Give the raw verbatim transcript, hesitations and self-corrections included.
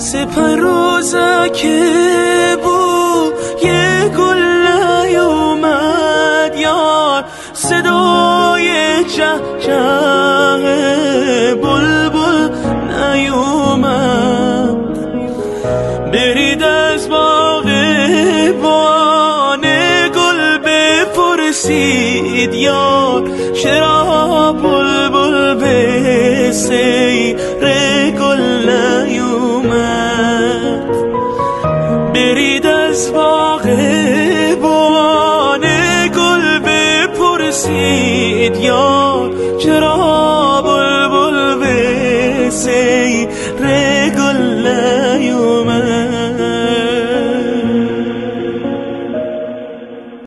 سپروزه بود یه گل نیومد یار، صدای چه چه بلبل نیومد. برید از باغ بان گل بپرسید یار، چرا بلبل به سیر گل نیومد. برید از باغ بان گل بپرسید